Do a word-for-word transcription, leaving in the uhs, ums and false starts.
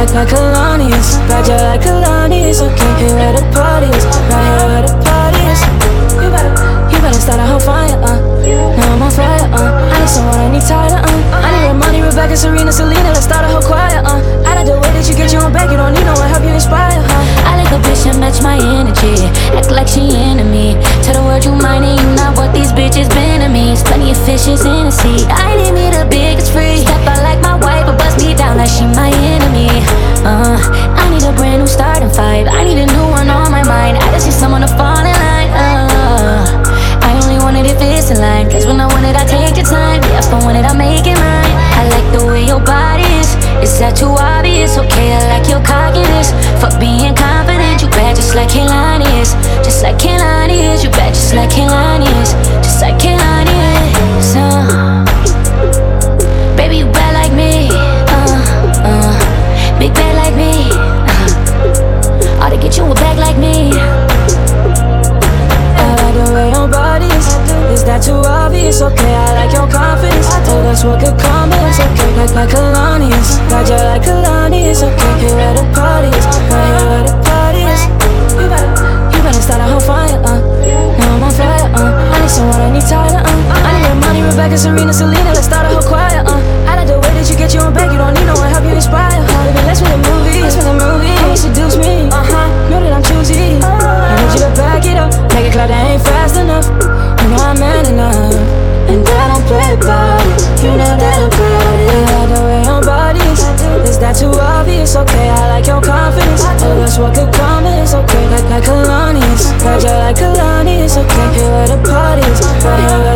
like, like Kalani's. Bad you like Kalani's. Okay, here where the party is. Right here where the party is. You better, you better start a whole fire, uh. Now I'm on fire, uh. I need someone, I need tighter, uh. I need Armani, Rebecca, Serena, Selena. Let's start a whole choir, uh. I like the way that you get your own back. You don't need no one help you inspire, huh? I like a bitch that match my energy. Act like she into me. Tell the world you mine and you not what these bitches been to me. Plenty of fishes in the sea. I need me the biggest free. Step out like my wife, but bust me down like she my enemy. Uh, I need a brand new starting five. I need a new one on my mind. I just need someone to fall in line. Uh, I only want it if it's in line. Cause when I want it, I take your time. Yeah, if I want it, I make it mine. I like the way your body is. Is that too obvious? Okay, I like your cockiness. Fuck being confident. You bad just like Kehlani is. Just like Kehlani is. You bad just like Kehlani is. Just like Kehlani is. Uh, baby, you bad like me. Uh, uh, big bad like me. Uh, ought to get you a bag like me. I like the way your body is. Is that too obvious? Okay, I like your confidence. Oh, that's what could come is. Okay, like, like Kalani's. Bad you like Kalani's. Okay, here where the party is. Right here where the party is. You better, you better start a whole fire, uh. Now I'm on fire, uh. I need someone, I need tighter, uh. I need Armani, Rebecca, Serena, Selena. Let's start a whole choir, uh. I like the way that you get your own back. You don't need no one help you inspire. Harder than let's make a movie. Let's make a movie. How you seduce me? Uh huh. Know that I'm choosy. I need you to back it up. Make it clear that ain't fast enough. You know I'm man enough, and that I don't play about it. You know that I'm proud of it. I like the way your body is. Is that too obvious? Okay, I like your confidence. Oh, that's what could come is. Okay, like, like Kalani's. Bad you like Kalani's. Okay, here where the party is. Right here where